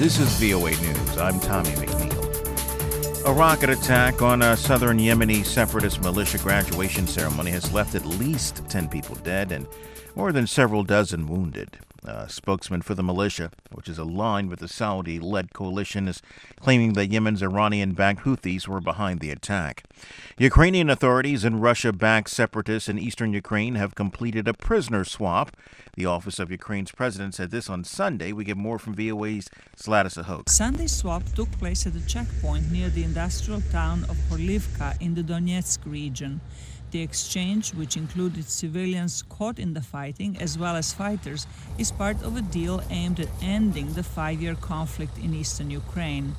This is VOA News. I'm Tommy McNeil. A rocket attack on a southern Yemeni separatist militia graduation ceremony has left at least 10 people dead and more than several dozen wounded. A spokesman for the militia, which is aligned with the Saudi-led coalition, is claiming that Yemen's Iranian-backed Houthis were behind the attack. Ukrainian authorities and Russia-backed separatists in eastern Ukraine have completed a prisoner swap. The office of Ukraine's president said this on Sunday. We get more from VOA's Zlata Sahok. Sunday's swap took place at a checkpoint near the industrial town of Horlivka in the Donetsk region. The exchange, which included civilians caught in the fighting as well as fighters, is part of a deal aimed at ending the 5-year conflict in eastern Ukraine.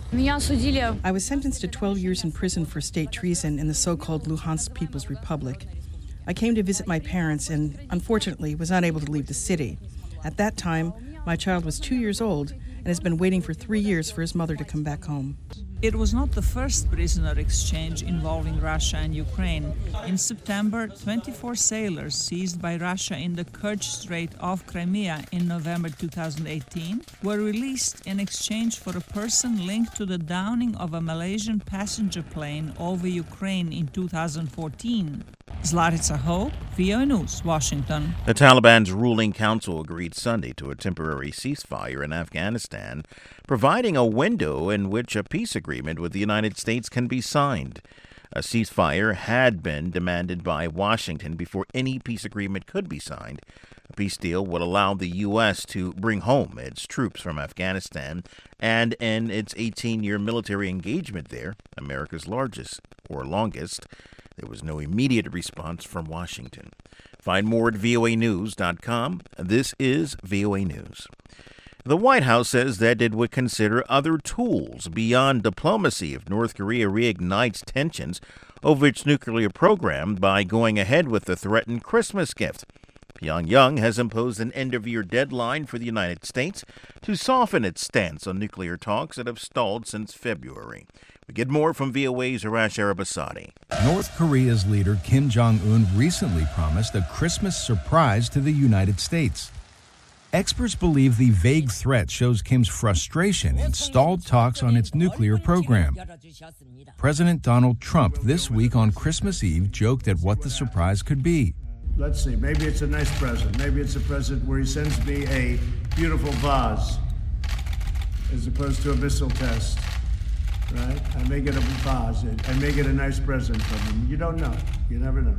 I was sentenced to 12 years in prison for state treason in the so-called Luhansk People's Republic. I came to visit my parents and, unfortunately, was unable to leave the city. At that time, my child was 2 years old and has been waiting for 3 years for his mother to come back home. It was not the first prisoner exchange involving Russia and Ukraine. In September, 24 sailors seized by Russia in the Kerch Strait off Crimea in November 2018 were released in exchange for a person linked to the downing of a Malaysian passenger plane over Ukraine in 2014. Zlata Sahok, VOA News, Washington. The Taliban's ruling council agreed Sunday to a temporary ceasefire in Afghanistan, providing a window in which a peace agreement with the United States can be signed. A ceasefire had been demanded by Washington before any peace agreement could be signed. A peace deal would allow the U.S. to bring home its troops from Afghanistan and end its 18-year military engagement there, America's largest or longest. There was no immediate response from Washington. Find more at voanews.com. This is VOA News. The White House says that it would consider other tools beyond diplomacy if North Korea reignites tensions over its nuclear program by going ahead with the threatened Christmas gift. Pyongyang has imposed an end-of-year deadline for the United States to soften its stance on nuclear talks that have stalled since February. We get more from VOA's Arash Arabasadi. North Korea's leader Kim Jong-un recently promised a Christmas surprise to the United States. Experts believe the vague threat shows Kim's frustration in stalled talks on its nuclear program. President Donald Trump this week on Christmas Eve joked at what the surprise could be. Let's see, maybe it's a nice present. Maybe it's a present where he sends me a beautiful vase as opposed to a missile test, right? I may get a vase. I may get a nice present from him. You don't know. You never know.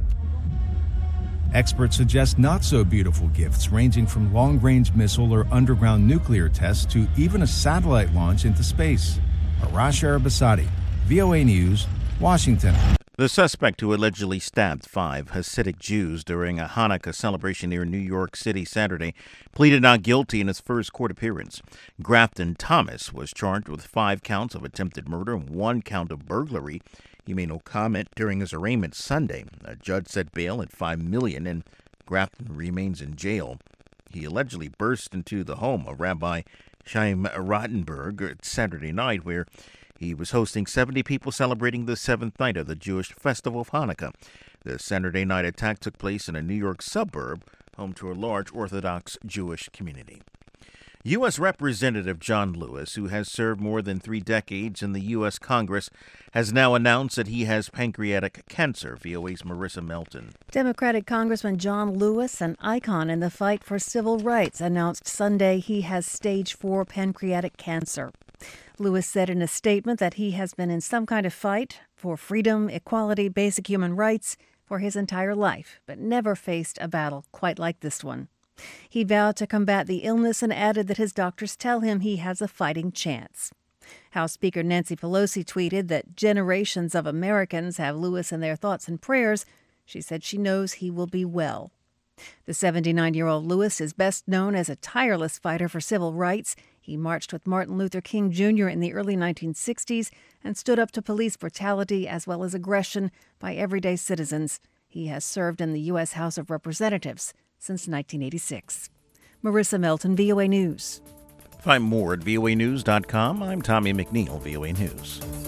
Experts suggest not so beautiful gifts ranging from long-range missile or underground nuclear tests to even a satellite launch into space. Arash Arabasadi, VOA News, Washington. The suspect who allegedly stabbed 5 Hasidic Jews during a Hanukkah celebration near New York City Saturday pleaded not guilty in his first court appearance. Grafton Thomas was charged with 5 counts of attempted murder and 1 count of burglary. He made no comment during his arraignment Sunday. A judge set bail at $5 million, and Grafton remains in jail. He allegedly burst into the home of Rabbi Chaim Rottenberg Saturday night, where he was hosting 70 people celebrating the 7th night of the Jewish festival of Hanukkah. The Saturday night attack took place in a New York suburb, home to a large Orthodox Jewish community. U.S. Representative John Lewis, who has served more than 3 decades in the U.S. Congress, has now announced that he has pancreatic cancer. VOA's Marissa Melton. Democratic Congressman John Lewis, an icon in the fight for civil rights, announced Sunday he has stage 4 pancreatic cancer. Lewis said in a statement that he has been in some kind of fight for freedom, equality, basic human rights for his entire life, but never faced a battle quite like this one. He vowed to combat the illness and added that his doctors tell him he has a fighting chance. House Speaker Nancy Pelosi tweeted that generations of Americans have Lewis in their thoughts and prayers. She said she knows he will be well. The 79-year-old Lewis is best known as a tireless fighter for civil rights. He marched with Martin Luther King Jr. in the early 1960s and stood up to police brutality as well as aggression by everyday citizens. He has served in the U.S. House of Representatives since 1986. Marissa Melton, VOA News. Find more at voanews.com. I'm Tommy McNeil, VOA News.